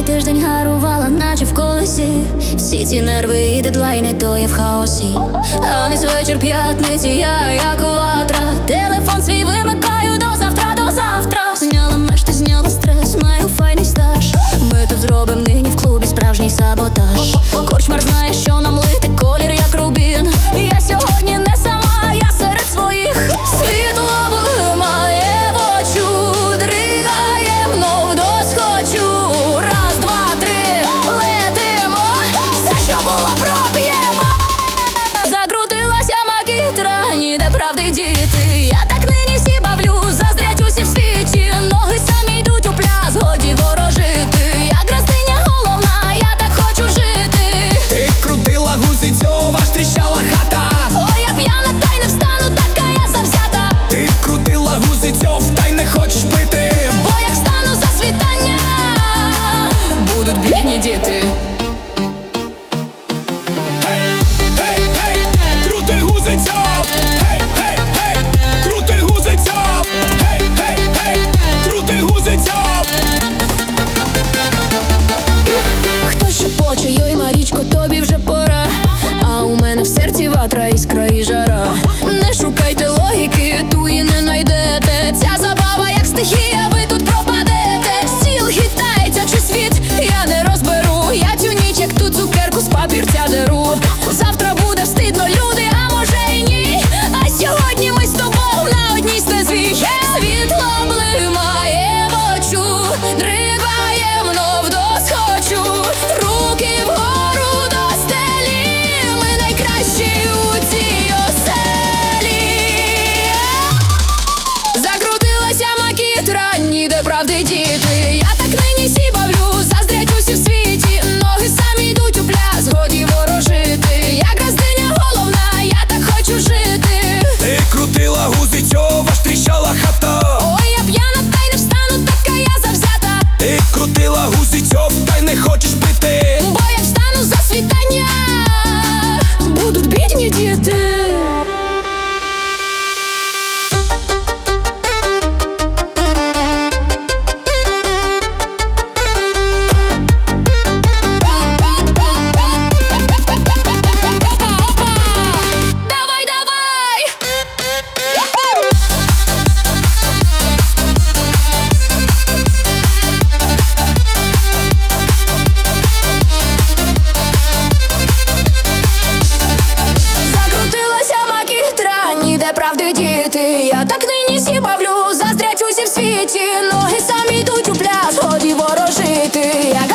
тиждень гарувала, наче в колесі. Всі ці нерви і дедлайни, то є в хаосі. А весь вечір п'ятниці, я як ватра. Телефон свій вимикаю до завтра, до завтра. Зняла мешти, зняла стрес, маю файний стаж. Ми тут зробим нині в клубі справжній саботаж. Корчмар знає, що нам лити, колір як рубін. Я сьогодні не сама, я серед своїх. Світло блимає в очу, дригає мною досхочу. Раз, два, три, летимо, все, що було, проб'ємо. Закрутилася макітра, ніде правди діти. Я так нині всі бавлю, заздрять усі в світі. Ноги самі йдуть у пляс, годі ворожити. Я красиня головна, я так хочу жити. Ти крутила гузицю, аж тріщала хата. Ой, я п'яна, та й не встану, така я завзята. Ти крутила гузицю, та й не хочеш пити. Бо як встану за світання, будуть бідні діти. Крути гузицю! Гей, крути гузицю! Гей, крути гузицю! Хто ще поче, йой, Марічко, тобі вже пора. А у мене в серці ватра, іскра і жара. Не шукайте логіки, ту і не найдете. Ця забава як стихія, ви тут пропадете. Стіл хитається чи світ, я не розберу. Я цю ніч, як ту цукерку з папірця деру. Завтра буде встидно, люди, а може й ні. А сьогодні ми з тобою на одній стезі. Світло блимає в очу, дригає мною досхочу. Руки вгору до стелі, ми найкращі у цій оселі. Закрутилася макітра, ніде правди діти. Я так нині сі бавлю, заздрять усі в світі. Ноги самі йдуть у пляс, годі ворожити. Я красиня головна, я так хочу жити. Ти крутила гузицю, аж тріщала хата. Ой, я п'яна, та й не встану, така я завзята. Ти крутила гузицю, та й не хочеш пити. Бо як встану за світання, будуть бідні діти. Давай, давай! Закрутилася макітра, ніде правди діти. Я так нині сі бавлю, заздрять усі в світі. Ноги самі йдуть у пляс, годі ворожити. Я